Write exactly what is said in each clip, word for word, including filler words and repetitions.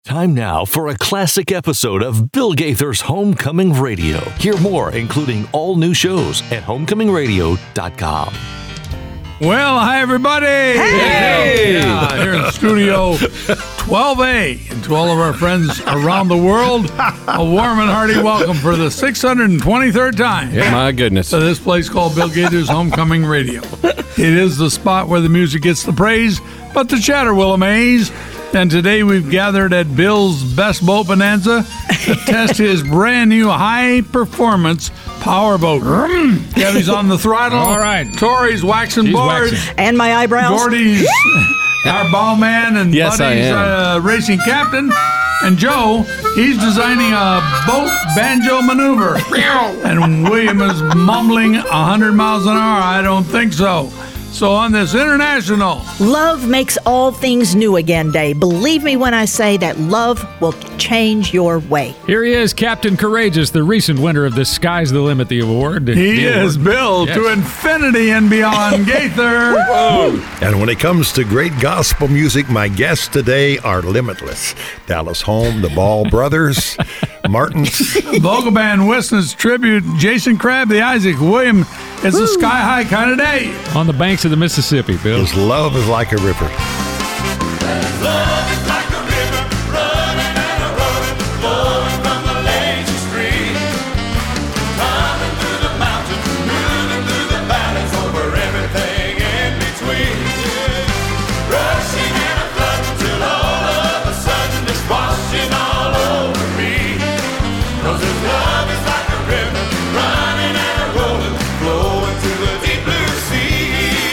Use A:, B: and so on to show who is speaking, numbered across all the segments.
A: Time now for a classic episode of Bill Gaither's Homecoming Radio. Hear more, including all new shows at homecoming radio dot com.
B: Well, hi, everybody.
C: Hey!
B: Yeah, here in Studio twelve A. And to all of our friends around the world, a warm and hearty welcome for the six hundred twenty-third time.
C: Yeah, my goodness.
B: To this place called Bill Gaither's Homecoming Radio. It is the spot where the music gets the praise, but the chatter will amaze. And today we've gathered at Bill's Best Boat Bonanza to test his brand new high-performance powerboat. Gabby's on the throttle.
C: All right.
B: Tori's waxing
C: She's
B: boards.
C: waxing.
D: And my eyebrows.
B: Gordy's our ball man and
C: Yes, I
B: Buddy's
C: am.
B: uh, racing captain. And Joe, he's designing a boat banjo maneuver. And William is mumbling one hundred miles an hour. I don't think so. So on this international
D: Love makes all things new again day. Believe me when I say that love will change your way.
C: Here he is, Captain Courageous, the recent winner of the Sky's the Limit the award.
B: He
C: The
B: is
C: award.
B: Bill
C: Yes.
B: to infinity and beyond, Gaither.
E: And when it comes to great gospel music, my guests today are limitless. Dallas Holm, the Ball Brothers, Martin's.
B: Vocal band Witness tribute, Jason Crabb, the Isaac William. It's a sky high kind of day.
C: On the banks of the Mississippi, Bill.
E: His love is like a river.
F: Love is like a river, running and a rolling, flowing from the lazy stream. Climbing through the mountains, moving through the valleys, over everything in between. Rushing and a flooding till all of a sudden it's washing all over me. 'Cause his love is like a river, running and a rolling, flowing to the deep blue sea.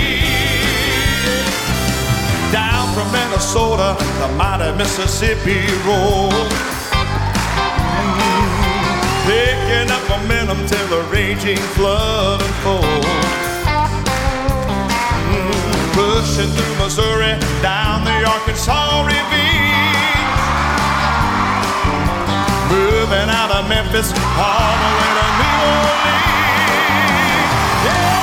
F: Down from Minnesota, the mighty Mississippi rolls. Picking up momentum till the raging flood unfolds. Mm, Pushing through Missouri, down the Arkansas ravine. Moving out of Memphis, all the way to New Orleans. Yeah!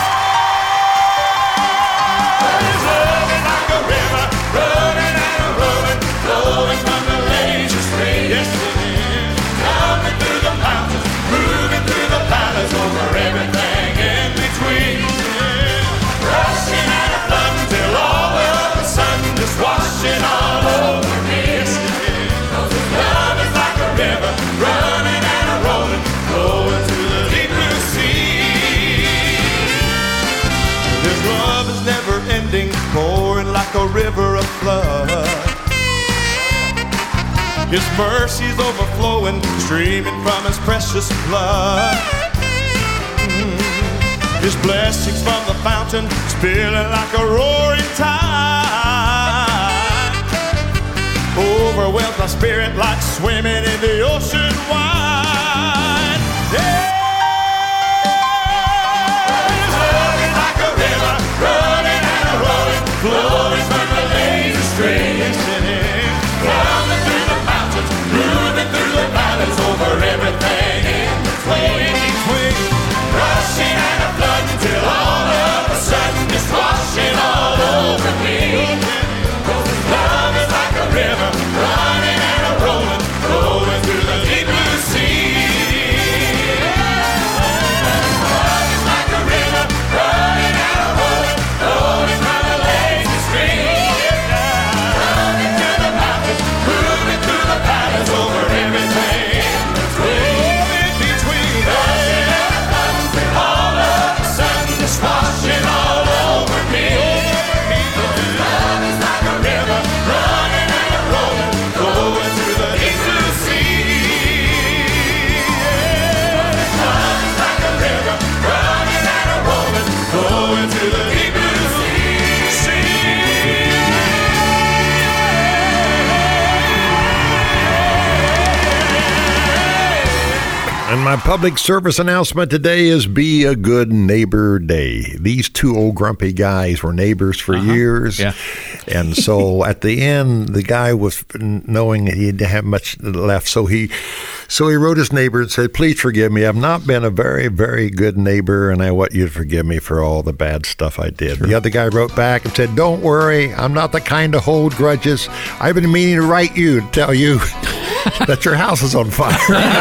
F: His love is like a river, running and a rolling, flowing from the lazy stream. Yes, it is. Coming through the mountains, moving through the valleys, over everything in between. Yeah. Rushing and a flooding till all of a sudden just washing all over me. Yes, it is. 'Cause his love is like a river, running and a rolling, flowing to the deep blue sea. His love is never ending, pouring like a river of flood. His mercy's overflowing, streaming from his precious blood. Mm. His blessings from the fountain, spilling like a roaring tide. Overwhelms my spirit like swimming in the ocean wide. Yeah! His love is like a river, running and a rolling, flowing from the lazy stream. Yes, it is. Coming through the mountains, moving through the valleys, over everything in between. Rushing and a flooding till all of a sudden it's washing all over me. 'Cause his love is like a river, running and a rolling, flowing through the deep blue sea.
E: my public service announcement today is Be a Good Neighbor Day. These two old grumpy guys were neighbors for uh-huh. years.
C: Yeah.
E: And so at the end, the guy was knowing he didn't have much left. So he so he wrote his neighbor and said, please forgive me. I've not been a very, very good neighbor, and I want you to forgive me for all the bad stuff I did. Sure. The other guy wrote back and said, don't worry. I'm not the kind to hold grudges. I've been meaning to write you to tell you that your house is on fire.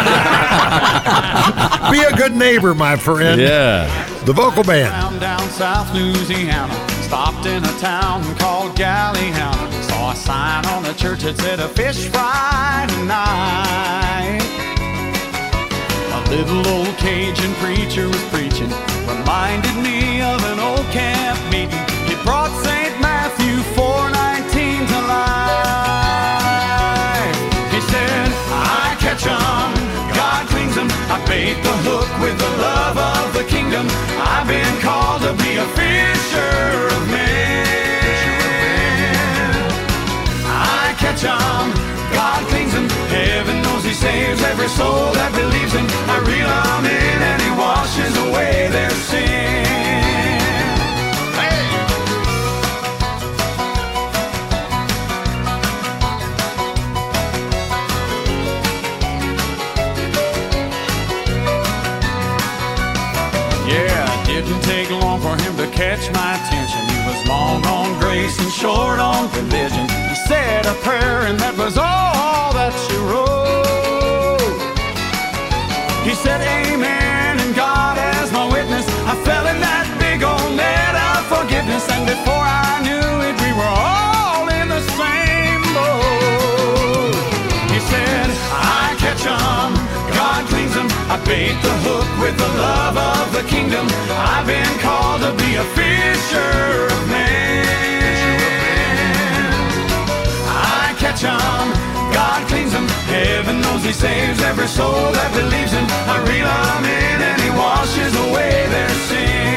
E: Be a good neighbor, my friend.
G: Yeah.
E: The vocal band.
F: Down, down South Louisiana, stopped in a town called Galliana. Saw a sign on the church that said a fish fry tonight. A little old Cajun preacher was preaching, reminded me of an old camp meeting. He brought Saint Matthew four nineteen to life. He said, I catch 'em, God cleans 'em. I bait the hook with the love of the kingdom. I've been called to be a fisher of men. I catch 'em, God cleans 'em. Heaven knows he saves every soul that believes him. I reel 'em in and he washes away their sin. Didn't take long for him to catch my attention. He was long on grace and short on religion. He said a prayer and that was all that she wrote. He said amen and God as my witness. I fell in that big old net of forgiveness, and before I knew it we were all in the same boat. He said I catch 'em, God cleans 'em. I bait the hook with the love of the kingdom. I've been called to be a fisher of men. I catch 'em, God cleans 'em. Heaven knows he saves every soul that believes him. I reel 'em in and he washes away their sin.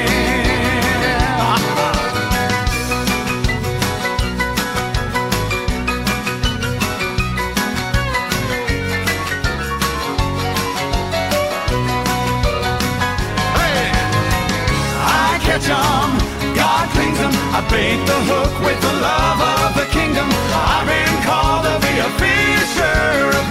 F: God cleans 'em. I bait the hook with the love of the kingdom. I've been called to be a fisher of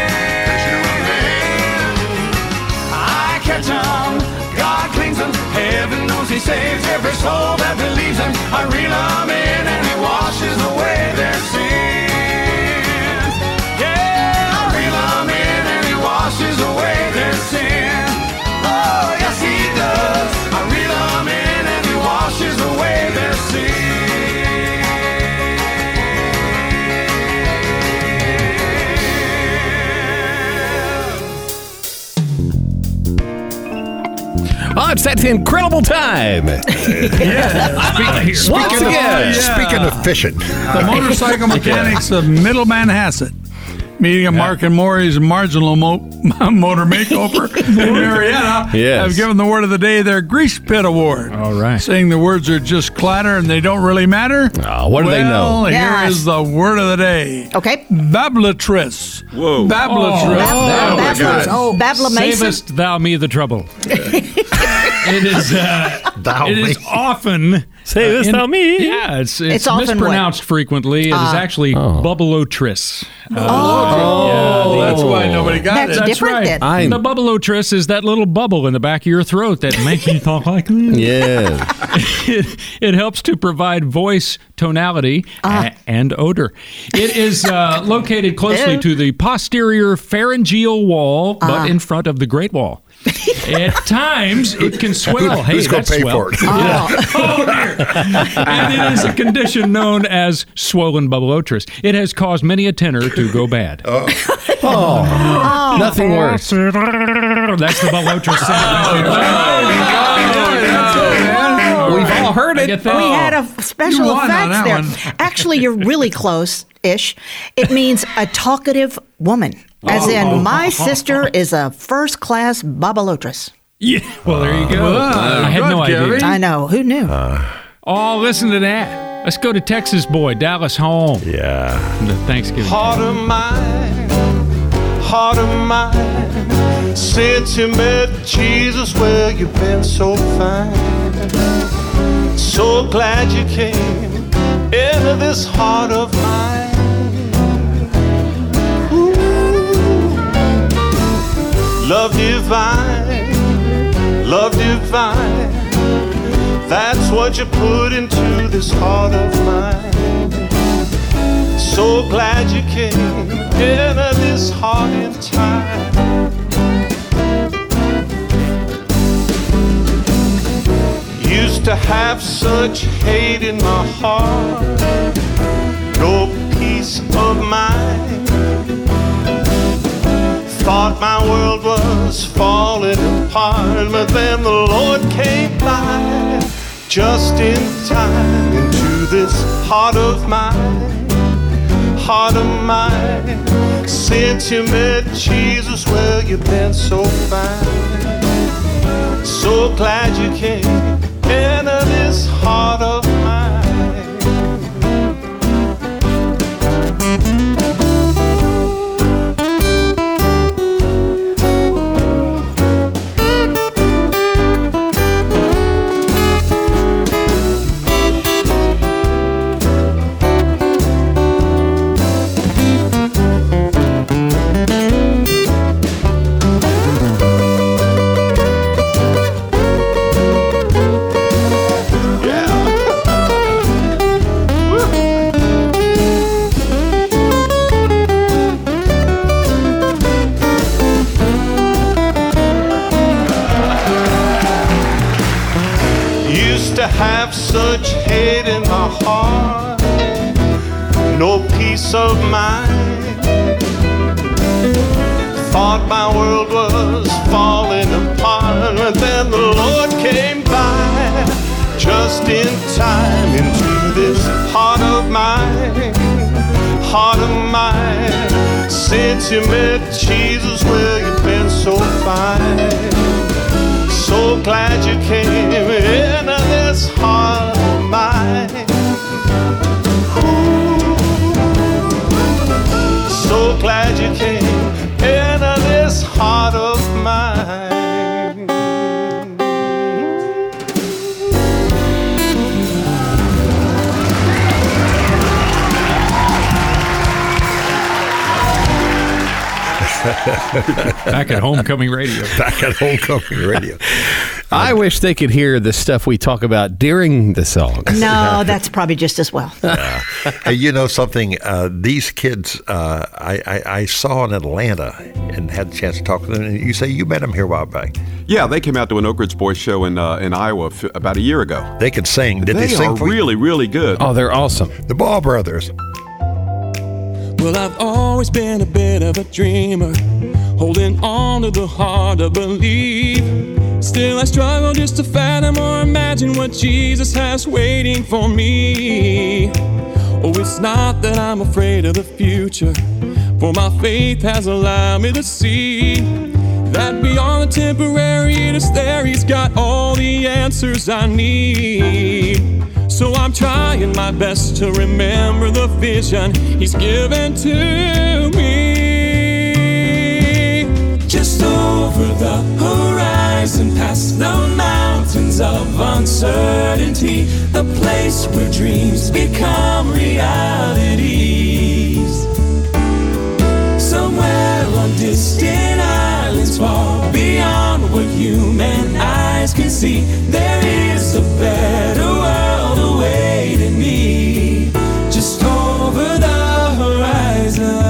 F: men. I catch 'em, God cleans 'em. Heaven knows he saves every soul that believes him. I reel 'em in and he washes away their sins. Yeah, I reel 'em in and he washes away their sins. Oh, yes he does. I reel 'em in. Washes away their sin.
G: Oh, it's that incredible time.
B: Yeah.
C: Speaking,
G: Once again.
E: Yeah. Speaking of fishing.
B: The motorcycle mechanics of Middle Manhasset. Meeting at Mark and Maury's Marginal Mo- Motor Makeover in Marietta
G: Yes.
B: have given the word of the day their Grease Pit Award.
C: All right.
B: Saying the words are just clatter and they don't really matter.
G: Oh, what do
B: well,
G: they know?
B: Here
D: Yes.
B: is the word of the day.
D: Okay.
B: Bablatrice.
H: Whoa.
B: Bablatrice.
D: Bab-
H: my God.
D: Oh, Babla Mason.
C: Savest thou me the trouble. It is. Uh,
E: Thou
C: it is
E: me.
C: often.
G: Savest
C: in-
G: thou me.
C: Yeah, it's it's,
D: It's often what?
C: mispronounced frequently. It is actually bubbleotrice. Uh,
B: Oh,
C: yeah,
B: that's why nobody got
D: That's
B: it.
C: That's
D: different
C: right.
D: then.
G: I-
C: The bubbleotrice is that little bubble in the back of your throat that makes you talk like this.
G: Yes.
C: It, it helps to provide voice tonality a- and odor. It is uh, located closely
D: Ew.
C: to the posterior pharyngeal wall, but in front of the Great Wall. At times, it can swell. Hey,
E: Who's going
C: that's
E: to pay
C: swell.
E: for it?
C: Oh, dear. And it is a condition known as swollen bubbleotrice. It has caused many a tenor to go bad.
G: Oh, nothing worse.
C: That's the bubbleotrice sound.
G: We've all heard
C: I
G: it.
C: get that.
D: We had a f- special
B: You won on
D: effects
B: that
D: there.
B: one.
D: Actually, you're really close-ish. It means a talkative woman. As
B: Oh.
D: in, my sister is a first-class bubbleotrice.
C: Yeah. Well, there you go.
B: Well,
C: I had
B: good,
C: no idea.
B: Gary.
D: I know. Who knew?
C: Oh, listen to that. Let's go to Texas boy, Dallas Home.
E: Yeah.
C: The Thanksgiving.
F: Heart of mine, heart of mine. Since you met Jesus, well, you've been so fine. So glad you came into this heart of mine. Ooh. Love divine, love divine, that's what you put into this heart of mine. So glad you came into this heart in time. Used to have such hate in my heart, no peace of mind. Thought my world was falling apart, but then the Lord came by just in time into this heart of mine, heart of mine. Since you met Jesus, well, you've been so fine. So glad you came into this heart of mine. To have such hate in my heart, no peace of mind. Thought my world was falling apart, but then the Lord came by just in time into this heart of mine, heart of mine. Since you met Jesus, well, you've been so fine. So glad you came into this heart of mine. Ooh. So glad you came into this heart of mine.
C: Back at Homecoming Radio.
E: Back at Homecoming Radio.
G: I wish they could hear the stuff we talk about during the songs.
D: No, that's probably just as well.
E: Uh, hey, you know something? Uh, these kids, uh, I, I, I saw in Atlanta and had a chance to talk to them. And you say you met them here a while back.
H: Yeah, they came out to an Oak Ridge Boys show in uh, in Iowa f- about a year ago.
E: They could sing. Did they,
H: they
E: sing
H: are
E: for you?
H: really, really good.
G: Oh, they're awesome.
E: The Ball Brothers.
I: Well, I've always been a bit of a dreamer, holding on to the heart to believe. Still I struggle just to fathom or imagine what Jesus has waiting for me. Oh, it's not that I'm afraid of the future, for my faith has allowed me to see that beyond the temporary it is there He's got all the answers I need. So I'm trying my best to remember the vision He's given to me. Just over the horizon, past the mountains of uncertainty, the place where dreams become realities. Somewhere on distant islands, far beyond what human eyes can see, there is a better world awaiting me. Just over the horizon.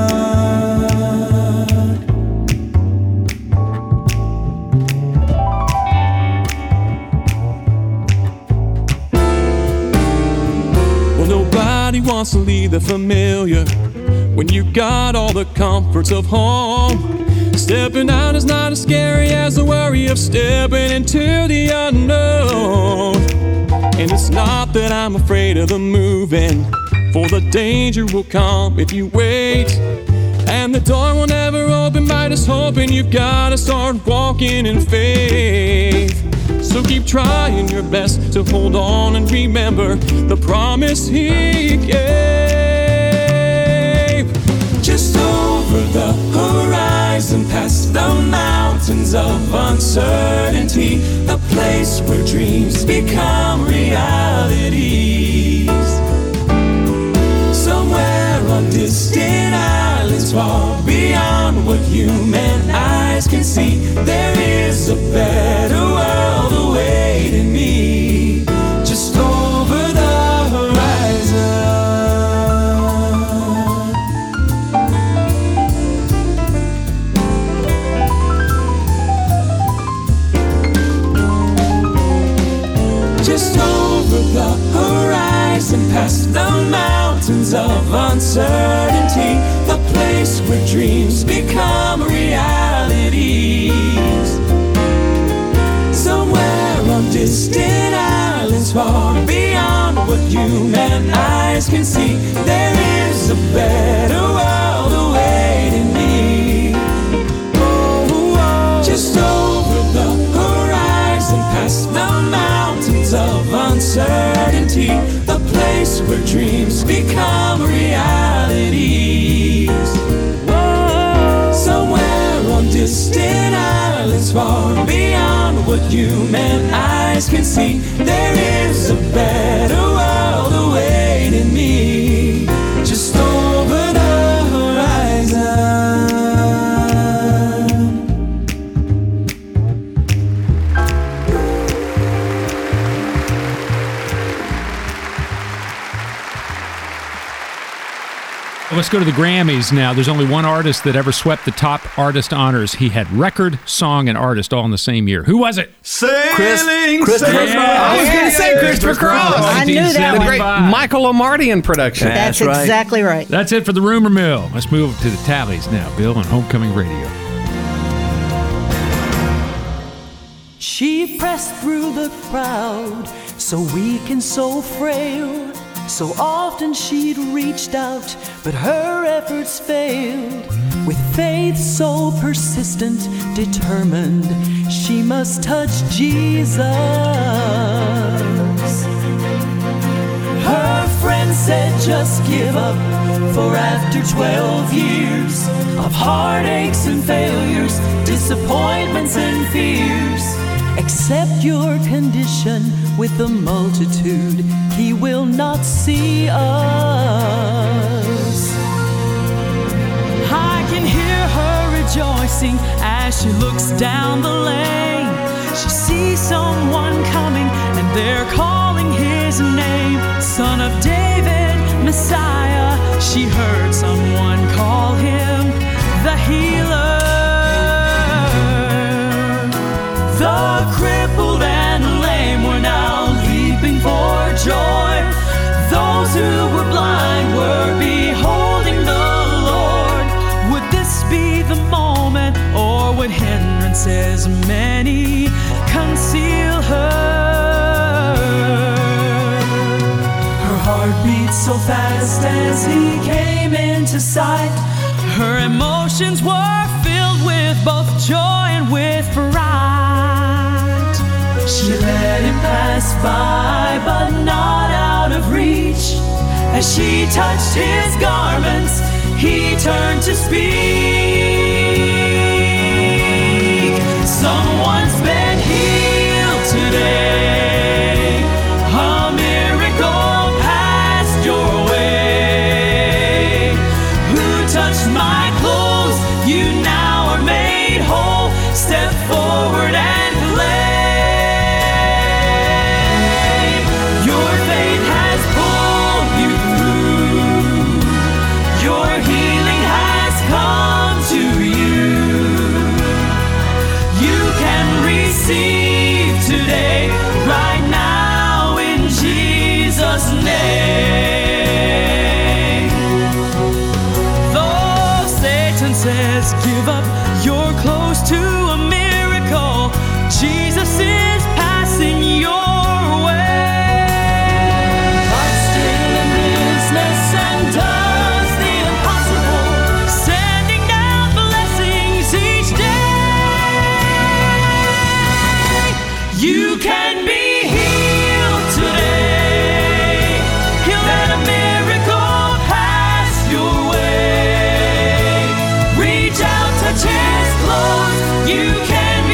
I: Well, nobody wants to leave the familiar when you got all the comforts of home. Stepping out is not as scary as the worry of stepping into the unknown. And it's not that I'm afraid of the moving, for the danger will come if you wait. And the door will never open by just hoping. You've gotta start walking in faith. So keep trying your best to hold on and remember the promise He gave. Just over the horizon, mountains of uncertainty, the place where dreams become realities. Somewhere on distant islands far beyond what human eyes can see, there is a better world awaiting me, just over the horizon. Just over the horizon, past the mountains of uncertainty, the place where dreams become realities. Somewhere on distant islands far beyond what human eyes can see, there is a better world awaiting me. Oh, oh. Just over the horizon, past the mountains of uncertainty, the place where dreams become realities. Whoa. Somewhere on distant islands far beyond what human eyes can see, there is a better world awaiting me, just over the horizon.
C: Let's go to the Grammys now. There's only one artist that ever swept the top artist honors. He had record, song, and artist all in the same year. Who was it?
F: Sailing,
G: Chris-
F: sailing.
G: Christopher Cross. I was gonna say Christopher Cross.
D: I knew that
G: The
D: one.
G: great Michael Lomardian production.
D: That's,
F: That's right.
D: exactly right.
C: That's it for the rumor mill. Let's move to the tallies now. Bill on Homecoming Radio.
J: She pressed through the crowd, so weak and so frail. So often she'd reached out, but her efforts failed. With faith so persistent, determined, she must touch Jesus. Her friend said, just give up, for after twelve years of heartaches and failures, disappointments and fears, accept your condition with the multitude. He will not see us. I can hear her rejoicing as she looks down the lane. She sees someone coming and they're calling his name. Son of David, Messiah. She heard someone call him the healer. The crippled and lame were now leaping for joy. Those who were blind were beholding the Lord. Would this be the moment, or would hindrances many conceal her? Her heart beat so fast as he came into sight. Her emotions were filled with both joy and with pride. She let him pass by, but not out of reach. As she touched his garments, he turned to speak. Someone's been healed today. A miracle passed your way. Who touched my clothes? You now are made whole. Step forward and claim. Today, right now, in Jesus' name. Though Satan says, give up, you're close to a miracle. Jesus is passing your way. God's still in business and does the impossible, sending down blessings each day. You can be healed today. He'll let a miracle pass your way. Reach out, touch his clothes. You can be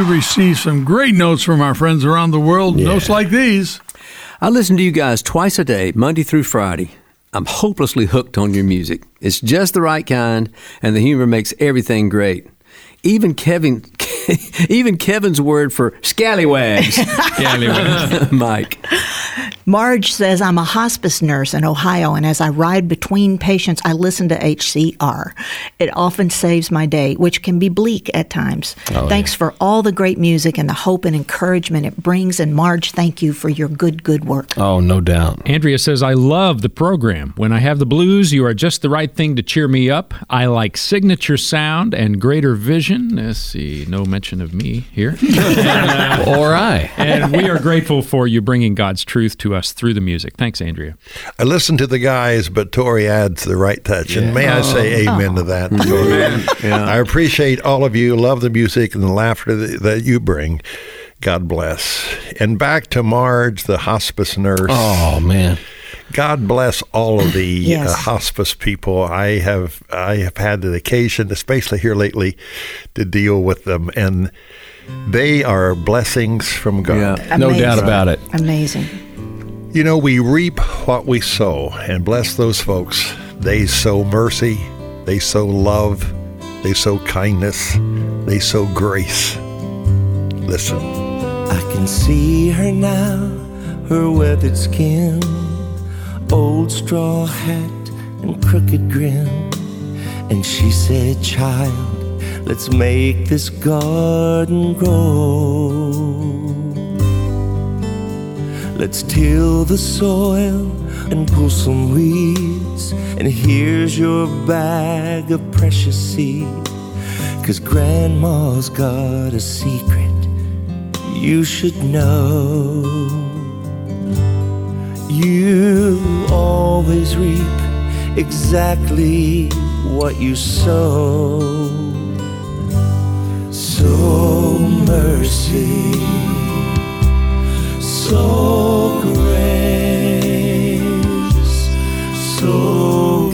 B: received some great notes from our friends around the world.
K: Yeah.
B: Notes like these.
K: I listen to you guys twice a day, Monday through Friday. I'm hopelessly hooked on your music. It's just the right kind, and the humor makes everything great. Even Kevin, even Kevin's word for scallywags.
C: Scallywags.
K: Mike.
D: Marge says, I'm a hospice nurse in Ohio, and as I ride between patients, I listen to H C R. It often saves my day, which can be bleak at times.
G: Oh,
D: Thanks
G: yeah.
D: for all the great music and the hope and encouragement it brings. And Marge, thank you for your good, good work.
G: Oh, no doubt.
C: Andrea says, I love the program. When I have the blues, you are just the right thing to cheer me up. I like signature sound and greater vision. Let's see, no mention of me here.
G: Or I.
C: And we are grateful for you bringing God's truth to us through the music. Thanks, Andrea.
E: I listen to the guys, but Tori adds the right touch. And may I say amen to that, Tori.
K: Yeah.
E: I appreciate all of you. Love the music and the laughter that, that you bring. God bless. And back to Marge, the hospice nurse.
G: Oh, man.
E: God bless all of the
D: Yes.
E: uh, hospice people. I have I have had the occasion, especially here lately, to deal with them, and they are blessings from God.
K: Yeah.
G: No
D: Amazing.
G: doubt about it.
D: Amazing.
E: You know, we reap what we sow, and bless those folks. They sow mercy, they sow love, they sow kindness, they sow grace. Listen.
L: I can see her now, her weathered skin, old straw hat and crooked grin. And she said, child, let's make this garden grow. Let's till the soil and pull some weeds. And here's your bag of precious seed. 'Cause Grandma's got a secret you should know. You always reap exactly what you sow. So mercy, so grace, so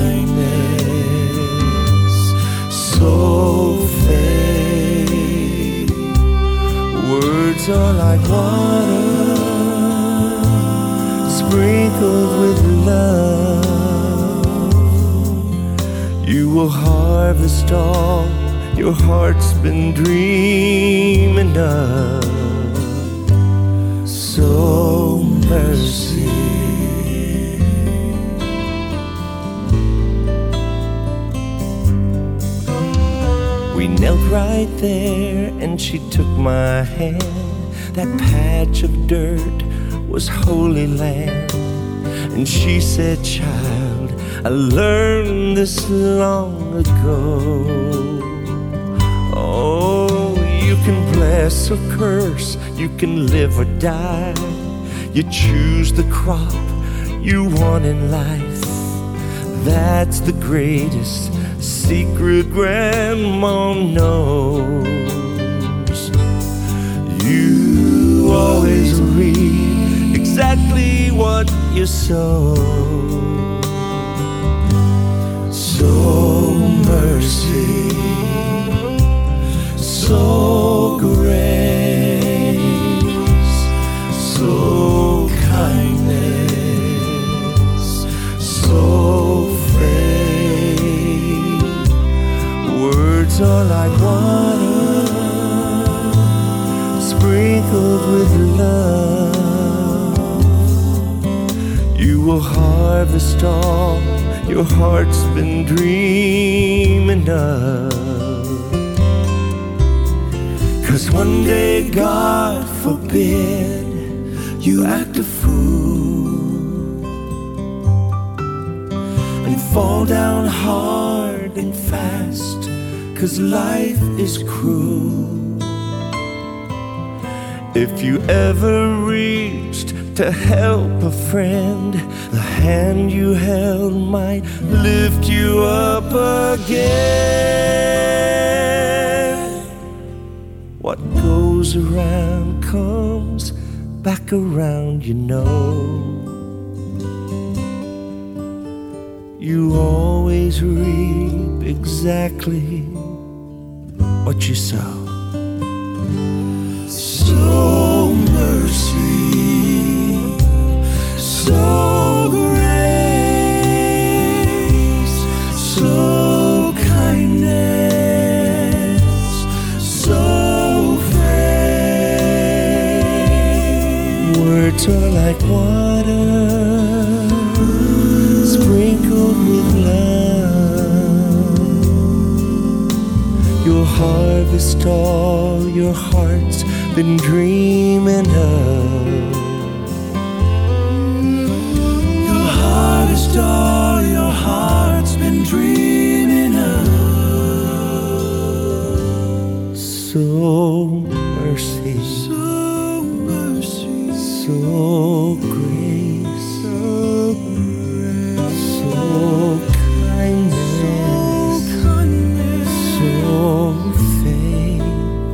L: kindness, so faith. Words are like water, sprinkled with love. You will harvest all your heart's been dreaming of. So mercy. We knelt right there and she took my hand. That patch of dirt was Holy Land. And she said, child, I learned this long ago. Oh, you can bless or curse, you can live or die. You choose the crop you want in life. That's the greatest secret Grandma knows. You always reap exactly what you sow. So mercy, so grace, so kindness, so faith. Words are like water, sprinkled with love. You will harvest all your heart's been dreaming of. 'Cause one day, God forbid, you act a fool and fall down hard and fast. 'Cause life is cruel. If you ever reached to help a friend, the hand you held might lift you up again. What goes around comes back around, you know. You always reap exactly what you sow. been dreaming of.
F: Your hardest all your heart's been dreaming of.
L: So mercy,
F: So mercy,
L: so grace,
F: so grace,
L: so kindness,
F: so kindness,
L: so faith.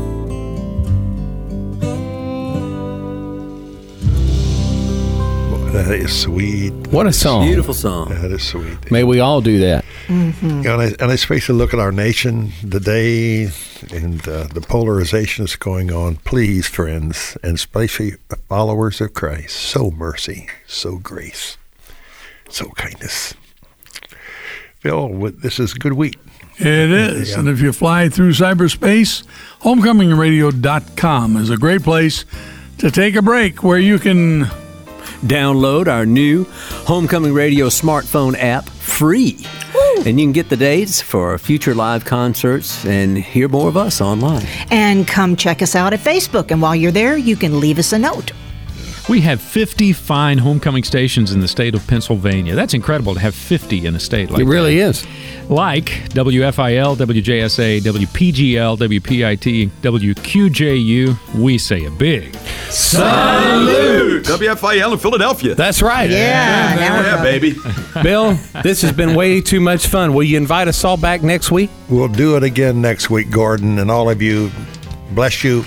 E: That is sweet.
G: What a song.
K: Beautiful song.
E: That is sweet.
G: May we all do that.
D: Mm-hmm.
E: You know, and, I, and especially look at our nation today and uh, the polarization that's going on. Please, friends, and especially followers of Christ, so mercy, so grace, so kindness. Phil, this is a good week.
B: It is.
E: Yeah.
B: And if you fly through cyberspace, homecoming radio dot com is a great place to take a break where you can
K: Download our new Homecoming Radio smartphone app free. Woo. And you can get the dates for future live concerts and hear more of us online.
D: And come check us out at Facebook. And while you're there, you can leave us a note.
C: We have fifty fine homecoming stations in the state of Pennsylvania. That's incredible to have fifty in a state like
G: It really
C: that.
G: is.
C: Like W F I L, W J S A, W P G L, W P I T, W Q J U. We say a big
H: Salute! W F I L in Philadelphia.
G: That's right.
D: Yeah, now we're
H: Yeah,
D: going.
H: baby.
G: Bill, this has been way too much fun. Will you invite us all back next week?
E: We'll do it again next week, Gordon, and all of you. Bless you.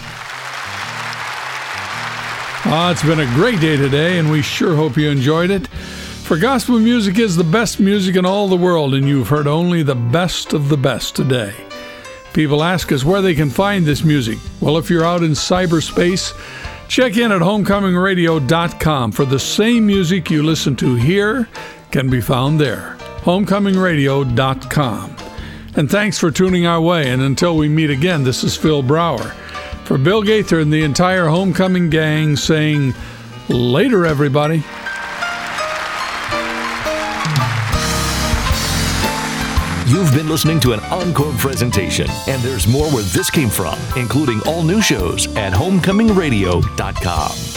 B: Uh, it's been a great day today, and we sure hope you enjoyed it. For gospel music is the best music in all the world, and you've heard only the best of the best today. People ask us where they can find this music. Well, if you're out in cyberspace, check in at homecoming radio dot com for the same music you listen to here can be found there. homecoming radio dot com. And thanks for tuning our way, and until we meet again, this is Phil Brower. For Bill Gaither and the entire Homecoming gang saying, later, everybody.
A: You've been listening to an encore presentation, and there's more where this came from, including all new shows at homecoming radio dot com.